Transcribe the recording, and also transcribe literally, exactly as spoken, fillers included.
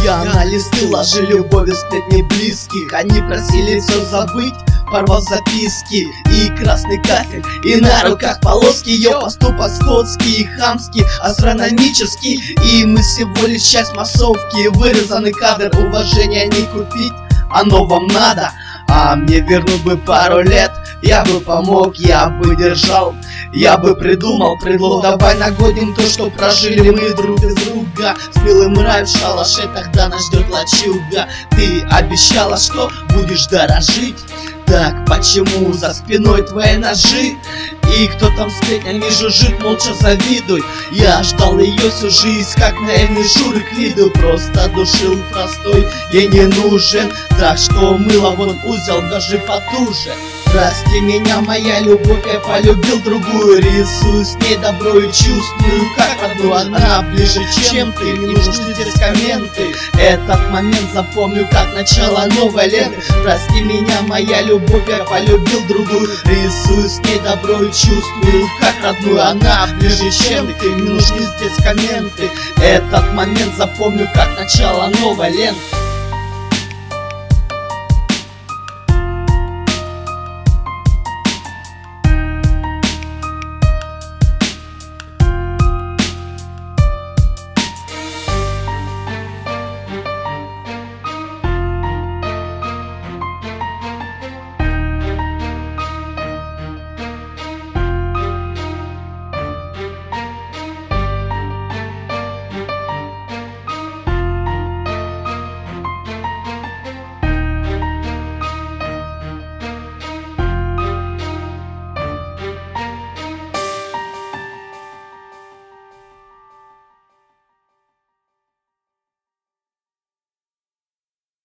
Я на листы ложи любови сплетни близких. Они просили все забыть, порвав записки и красный кафель, и на руках полоски. Ее поступок скотский и хамский, астрономический, и мы всего лишь часть массовки. Вырезанный кадр, уважения не купить, оно вам надо. А мне вернуть бы пару лет, я бы помог, я бы держал, я бы придумал предлог. Давай нагоним то, что прожили мы друг без друга. С белым рай в шалаше, тогда нас ждет лачуга. Ты обещала, что будешь дорожить, так почему за спиной твои ножи? И кто там сплетнями жужжит, молча завидуй. Я ждал ее всю жизнь, как наивный Шурик Лиду. Просто душил простой, ей не нужен, так что мыло вон узел даже потуже. Прости меня, моя любовь, я полюбил другую. Рисую с ней добро и чувствую, как родную. Она ближе, чем ты, не нужны здесь комменты. Этот момент запомню, как начало новой ленты. Прости меня, моя любовь, я полюбил другую. Рисую с ней добро и чувствую, как родную. Она ближе, чем ты, не нужны здесь комменты. Этот момент запомню, как начало новой ленты.